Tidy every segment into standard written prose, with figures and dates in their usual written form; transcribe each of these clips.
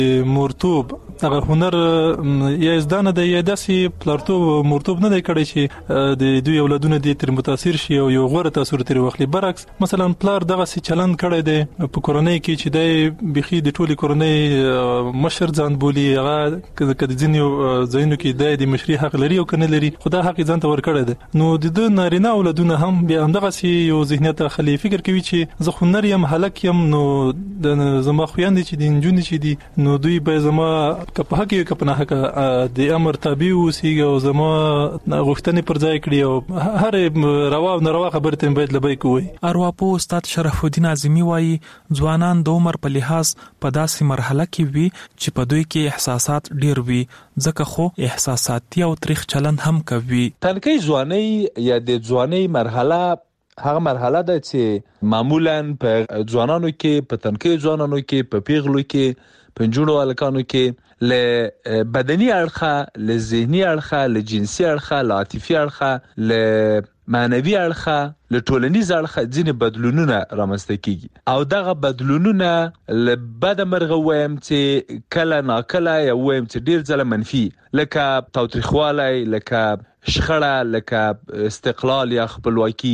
مورتوب هغه هنر یا زدانه د یا داسې پلارتوب مورتوب نه دی کړی چې د دوی اولادونه دې تر متاثر شي او یو غوړه تاثیر تر واخلي. برعکس مثلا پلار دغه سي چلند کړی دی په کورنۍ کې چې د بيخي د ټولي کورنۍ مشر ځان بولی، هغه کله ځینې ځینو کې د مشري حق لري او کنه لري، خدای حق ځان ته ور کړی دی. نو د نارینه اولادونه هم بیا همدغه سي یو ذهنیت خلی فکر کوي چې زه هنر یم، هلک یم، نو د زما خويندې چې د انجونې چې دي نو دوی به زما کپه حق یو کپنه حق د امر تابع اوسېږي او زما غوښتنې پر ځای کړي او هر روا او ناروا خبرې ته باید لبی کوي. ارواپوه استاد شرف الدین اعظمي وایي ځوانان د عمر په لحاظ په داسې مرحله کې وي چې په دوی کې احساسات ډیر وي، ځکه خو احساساتي او تاریخ چلند هم کوي. تنکي ځواني یا د ځواني مرحله هغه مرحله ده چې معمولا په ځوانانو کې، په تنکي ځوانانو کې، په پیغلو کې، په جنونو الکانو کې له بدني اړخه، له ذهني اړخه، له جنسي اړخه، له عاطفي اړخه، له معنوي اړخه، له ټولنیز اړخه ځینې بدلونونه رامنځته کیږي او دغه بدلونونه له بده مرغه وایم چې کله ناکله یا وایم چې ډیر ځله منفي، لکه تاوتریخوالی، لکه شخړه، لکه استقلال یا خپلواکي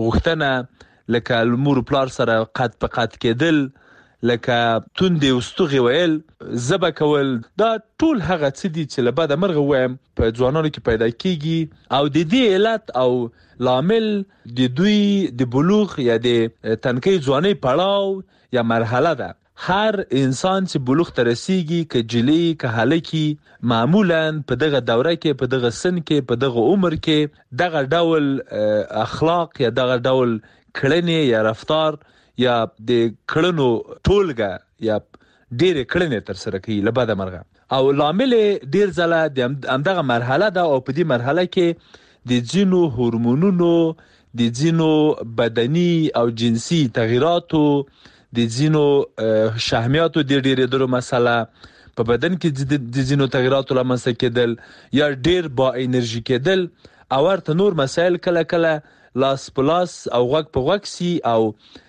غوښتنه، لکه لمور پلار سره قد په قد کېدل، لکه توندې واستغې ویل، زبه کول، دا ټول هغه څه دي چې له بده مرغه وایم په ځوانانو کې پیدا کیږي او د دې علت او لامل د دوی د بلوغ یا د تنکي ځواني پړاو یا مرحله ده. هر انسان چې بلوغ ته رسیږي، که جلی که هلکی، معمولا په دغه دوره کې، په دغه سن کې، په دغه عمر کې دغه ډول اخلاق یا دغه ډول کړنې یا رفتار یا د کړنو ټولګه یا ډېر کړنې تر سره کوي له بده مرغه او لامل ډېر ځله د همدغه مرحله ده او په دې مرحله کې د ځینو هورمونونو، د ځینو بدني او جنسي تغییراتو، د ځینو شحمیاتو د ډېرېدلو مسله، په بدن کې د ځینو تغییراتو رامنځته کېدل یا ډېر با انرژي کېدل او ورته نور مسایل کله کله لاس په لاس او غوږ په غوږ سي او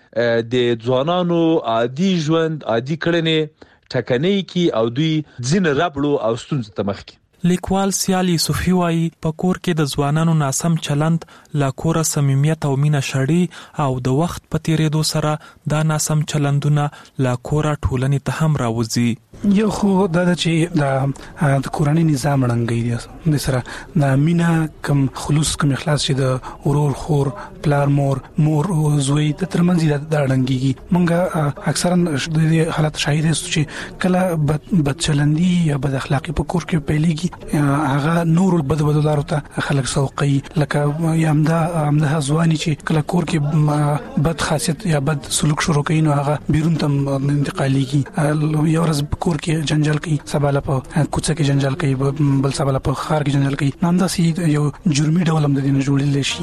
د ځوانانو عادي ژوند، عادي کړنې ټکنۍ کی او دوی ځین ربړو او ستونزو ته مخ کی. لیکوال سیال یوسفي وایي په کور کې د ځوانانو ناسم چلند لا کوره صمیمیت او مینه شړي او د وخت په تیریدو سره دا ناسم چلندونه لا کوره ټولنې ته هم راوځي. یو خو دا چې د کورنۍ نظام رنګي دي سره د مینا کم خلوص کم اخلاص چې د ورور خور پلار مور زوی د ترمنځ د رنګيږي. مونږه اکثرا د حالت شاهد یو چې کله بد چلندي یا بد اخلاقی په کور کې پیلېږي، هغه نور بدلارو ته خلک سوقي، لکه یامده ځواني چې کله کور کې بد خاصیت یا بد سلوک شروع کوي نو هغه بیرون ته انتقالېږي. یو ورځ کور کې جنجال کوي، سبا له په کوڅه کې جنجال کوي، بل سبا له په خار کې جنجال کوي. نام دا سي یو جرمي ډول هم د دې نه جوړېدل شي.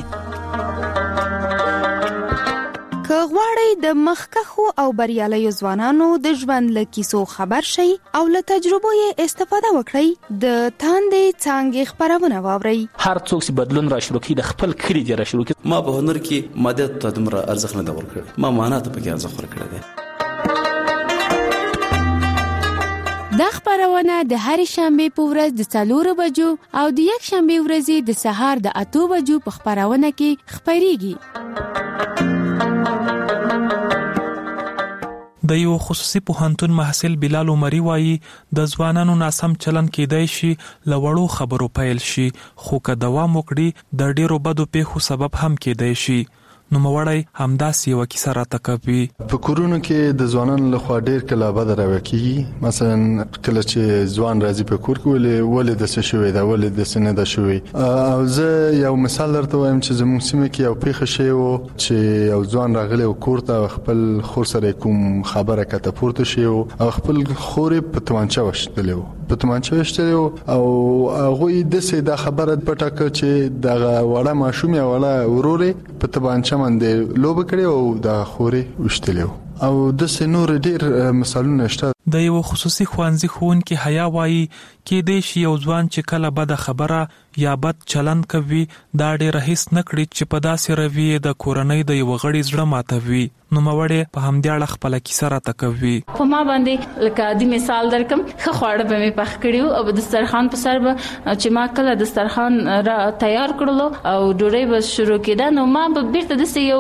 که غواړئ د مخکښو او بریالیو ځوانانو د ژوند له کیسو خبر شئ او له تجربو یې استفاده وکړئ، د تاندې څانګې خپرونه واورئ. هر څوک چې بدلون را شروع کړي د خپل کړي دی را شروع کړي. ما په هنر کې مادیات ته دومره ارزښت نه ورکړ، ما معنی ته پکې ارزښت ورکړی دی. دا خبرونه د هرې شنبه په ورځ د 4 بجو او د یک شنبه ورځې د سهار د 8 بجو په خبرونه کې خبريږي. د یو خصوصي پوهنتون محصل بلال عمری وایي د ځوانانو ناسم چلن کېدای شي لوړو خبرو پیل شي، خو که دوام وکړي د ډیرو بدو پیښو سبب هم کېدای شي. نو موړی همداسې یو کیسه راته کوي. په کورونو کې د ځوانانو لخوا ډیر کله بد راوکیږي. مثلا کله چې ځوان راځي په کور کې ولې د څه شوی دا، ولې د څه نه دا شوی. او زه یو مثال درته وایم چې زموږ سیمه کې یو پیښه شوی و چې یو ځوان راغلی و کور ته، خپل خور سره کوم خبره کته پورته شوی او خپل خورې په تومانچه وشتلی و، په تومانچه وشتلی و او هغوی داسې دا خبره پټه کړه چې دغه وړه ماشوم یا وړه ورورې په تومانچه باندې لوبه کړې او د خورې وشتلی و. او د سنور ډیر مثالونه شته. د یو خصوصي ښوونځي ښوونکي حیا وایي کې د شی یو ځوان چې کله بد خبره یا بد چلند کوي دا ډیر هیڅ نه کړي چې په داسې رویه د کورنۍ د یو غړي زړه ماتوي. نو مړې په همدې اړه خپل کیسه راته کوي. په ما باندې لکه د مثال درکم خو خواړه به مې پخ کړیو او د دسترخوان په سر به چې ما کله دسترخوان را تیار کړلو او ډوډۍ به شروع کېده نو ما به بیرته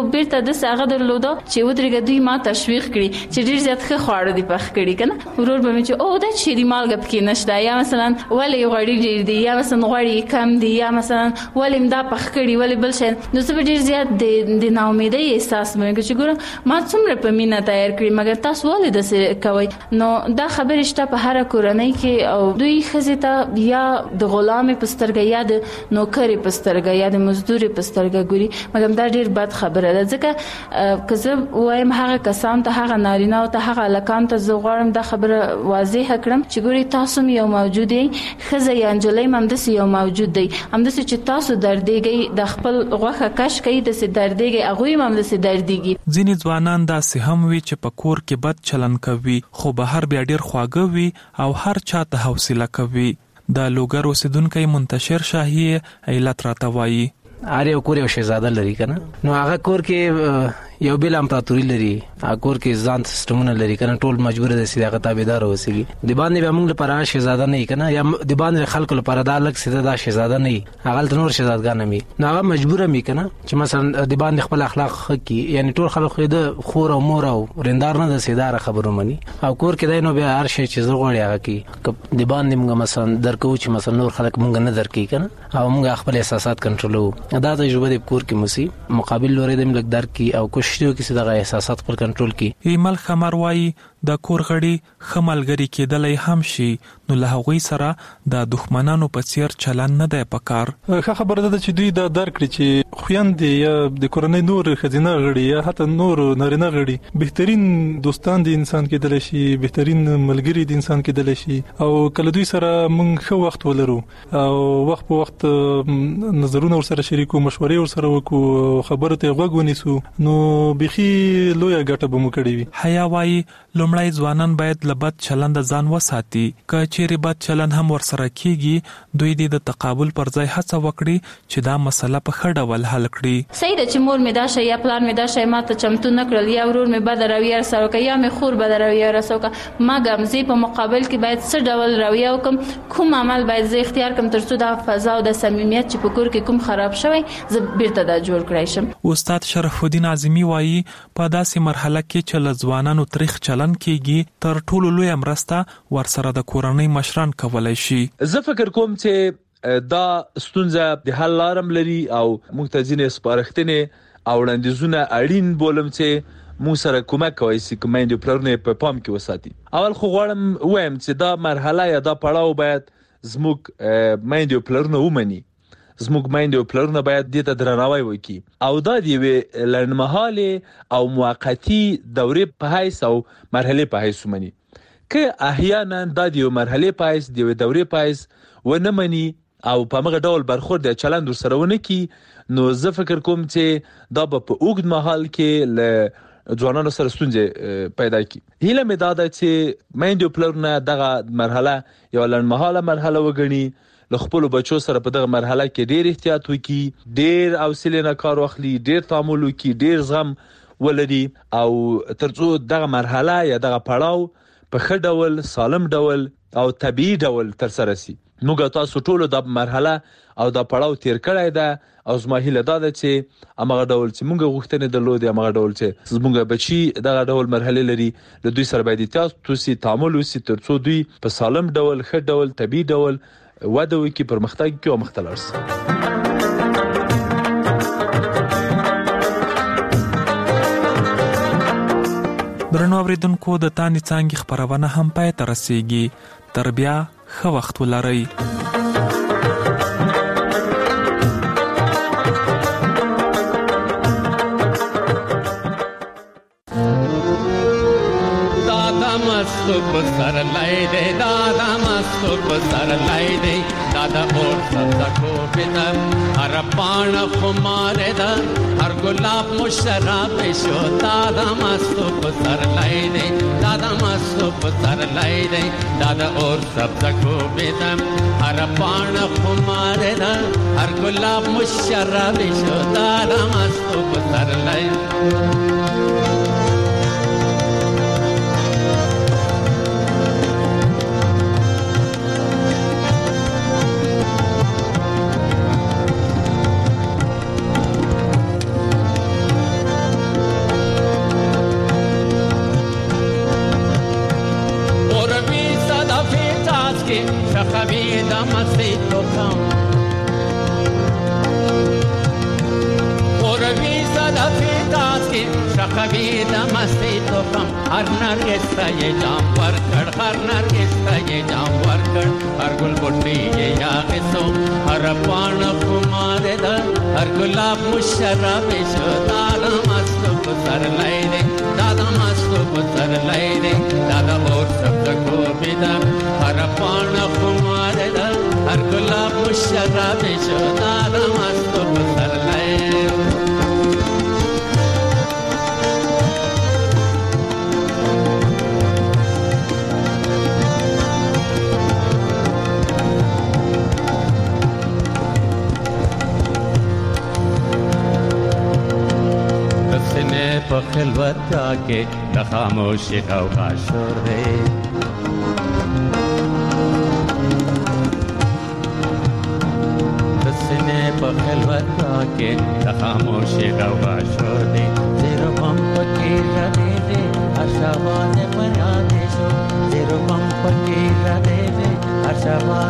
د هغه درلوده چې ودرېږه دوی ما تشویق کړي چې ډیر زیات ښه خواړه دي پخ کړي کنه. ورور به مې چې او دا چې دی مالګه پکې نشته یا مثلا ولې غوړي ډیر دي یا مثلا غوړي کم دي یا مثلا ولې مدا پخ کړي ولې بل شي نو زه به ډیر زیات د ناامیدۍ احساس مې کوي چې ګوره ما څومره په مینا تیار کړی مګر تاسو ولې داسې کوي. نو دا خبره شته په هر کورنۍ کې او دوی خزه ته یا د غلامې پسترګه یا د نوکرې پسترګه یا د مزدوري پسترګه ګوري مګر دا ډیر بد خبره ده ځکه که زه وایم هغه کسان ته هغه نارینه او ته هغه لکان ته زه غواړم دا خبره واضح کړم چې ګوري تاسو یو موجود دی خزه یا انجلۍ ممدس یو موجود دی همدس چې تاسو دردېږي د خپل غوخه کش کوي د سي دردېږي هغه ممدس دردېږي. ځینې ځوانان داسې هم وي چې په کور کې بد چلن کوي خو بهر بیا ډیر خواږه وي او هر چا ته حوصله کوي. د لوګر اوسیدونکو منتشر شاهي علت راته وایي هر یو کور یو شهزاده لري کنه نو هغه کور کې یو بل امپراتوري لري هغه کور کې ځان سیستمونه لري کنه ټول مجبور دي چې هغه تابعدار اوسېږي د باندې به موږ لپاره شهزاده نه کنه یا د باندې خلکو لپاره دا لک سیده دا شهزاده نه هغه نور شهزادګان مي نو هغه مجبور مي کنه چې مثلا د باندې خپل اخلاق خکې یعنی ټول خلک خو د خور او مور او رندار نه د سیدار خبرو مني او کور کې دای نو بیا هر شي چې زغړی هغه کې د باندې موږ مثلا درکو چې مثلا نور خلک موږ نه درکې کنه او موږ خپل احساسات کنټرولو دا تجربه د کور کې مسي مقابل لوري د ملک درکې او کوشش کوي چې دغه احساسات پر کنټرول کړي. ایمل خمر وایي د کور غړي خملګری کېدلای هم شي نو له هغوی سره د دښمنانو په څیر چلن نه دی پکار. ښه خبره ده چې دوی دا درک کړي چې خويندې یا د کورنۍ نور خزینه غړي یا حتی نور نارینه غړي بهترین دوستان د انسان کېدل شي بهترین ملګری د انسان کېدل شي او کله دوی سره موږ ښه وخت ولرو او وخت په وخت نظرونه ورسره شریکو مشورې ورسره وکړو خبرې ته غوږ ونیسو نو بخي لویه ګټه به مو کړې وي. حیا وایي لومړی ځوانان باید له بد چلند ځان وساتي که چیرې بد چلند هم ورسره کیږي دوی د تقابل پر ځای هڅه وکړي چې دا مسله په ښه ډول حل کړي. صحیح ده چې مور مې دا شی یا پلان مې دا شی ماته چمتو نه کړل یا ورور مې بد رویه سره کوي یا مې خور بد رویه سره کوي ما ګمزي په مقابل کې باید څه ډول رویه وکم کوم عمل باید زه اختیار کړم ترڅو د فضا او د صمیمیت چې په کور کې کوم خراب شوی زه بیرته دا جوړ کړای شم. استاد شرف الدین اعظمي وایي په داسې مرحله کې چې له ځوانانو تاریخ چلن کیږي تر ټولو لوی مرسته ورسره د کورنۍ مشران کولای شي. زه فکر کوم چې دا ستونزه د حل لارم لري او مختزینه سپارښتنه او وړاندیزونه اړین بولم چې مو سره کومک کوي چې کومېندو پلرونه په پام کې وساتي. اول خو غواړم وایم چې دا مرحله یا دا پړاو باید زموږ مېندو پلرونه ومني زموږ مېندو پلرونه باید د ته درناوی وکړي او دا دی لړمحاله او موقتی دورې په حیث او مرحله په حیث ومني که احیانا دا دی مرحله په حیث دی دورې په حیث ونه مني او په مغه ډول برخورد چلند سره ونه کی نو زه فکر کوم چې دا په اوږد مهال کې ل ځوانانو سره ستونزې پیدا کی. هیله مې دا ده چې مېندو پلرونه دغه مرحله یو لړمحاله مرحله وګڼي له خپل بچو سره په دغه مرحله کې ډیر احتیاط وکړي ډیر حوصله نه کار واخلي ډیر تعامل وکړي ډیر زغم ولري او ترڅو دغه مرحله یا دغه پړاو په ښه ډول سالم ډول او طبيعي ډول تر سره شي. موږ تاسو ټول د مرحله او د پړاو تیر کړای ده او زما هیله دا ده چې امغه ډول چې موږ غوښتنه درلودې امغه ډول چې موږ بچي دغه ډول مرحله لري له دوی سره باید تاسو تعامل وسي ترڅو دوی په سالم ډول ښه ډول طبيعي ډول وده وکي پرمختګ کې او مختلف سي. درنو اوریدونکو د تانی څنګه خبرونه هم پای ته رسیږي تر بیا ښه وخت ولرئ. سر لای دے دادا مستو سر لای دے دادا اور سبزا کو پیدا ہر پان خمارے دا ہر گلاب مشراب شو دادا مستو سر لای دے دادا مستو سر لای دے دادا اور سبزا کو پیدا ہر پان خمارے دا ہر گلاب مشراب شو دادا مستو سر لای के शखबी दमसे तो कम और भी सदफे दास के शखबी दमसे तो कम हर नरगिस ये जाम पर कड़ हर नरगिस ये जाम पर कड़ हर गुल बुट्टी ये यागिसो हर पान कुमार दा हर गुलाब मुशर्रफ शोदार मस्त सर लाई दे दादा मस्त सर लाई दे दादा और सब को बिदा हर पान कुमार दा हर गुलाब मुशर्रफ शोदार मस्त सर लाई खिलवत के खामोशी का शोर दे दसने पर खिलवत के खामोशी का शोर दे तेरो पंप के रदे दे आशावाद पर आदेशो तेरो पंप के रदे दे आशावाद